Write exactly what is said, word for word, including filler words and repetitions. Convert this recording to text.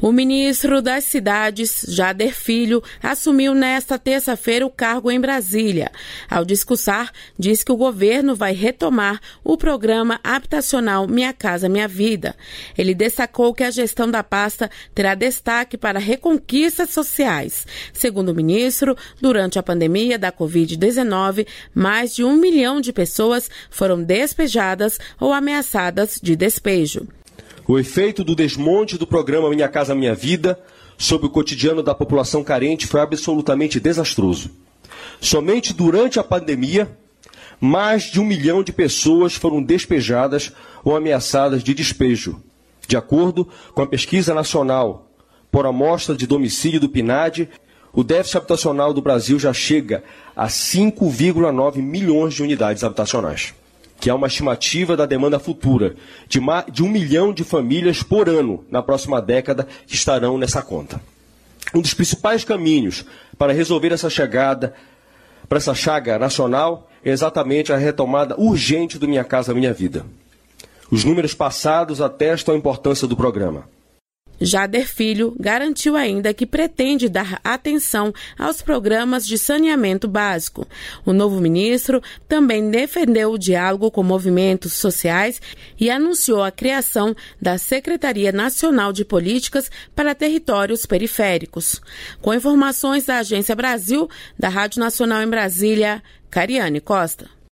O ministro das Cidades, Jader Filho, assumiu nesta terça-feira o cargo em Brasília. Ao discursar, diz que o governo vai retomar o programa habitacional Minha Casa Minha Vida. Ele destacou que a gestão da pasta terá destaque para reconquistas sociais. Segundo o ministro, durante a pandemia da covid dezenove, mais de um milhão de pessoas foram despejadas ou ameaçadas de despejo. O efeito do desmonte do programa Minha Casa Minha Vida sobre o cotidiano da população carente foi absolutamente desastroso. Somente durante a pandemia, mais de um milhão de pessoas foram despejadas ou ameaçadas de despejo. De acordo com a pesquisa nacional por amostra de domicílio do PNAD, o déficit habitacional do Brasil já chega a cinco vírgula nove milhões de unidades habitacionais, que é uma estimativa da demanda futura de, uma, de um milhão de famílias por ano na próxima década que estarão nessa conta. Um dos principais caminhos para resolver essa chegada, para essa chaga nacional, é exatamente a retomada urgente do Minha Casa Minha Vida. Os números passados atestam a importância do programa. Jader Filho garantiu ainda que pretende dar atenção aos programas de saneamento básico. O novo ministro também defendeu o diálogo com movimentos sociais e anunciou a criação da Secretaria Nacional de Políticas para Territórios Periféricos. Com informações da Agência Brasil, da Rádio Nacional em Brasília, Cariane Costa.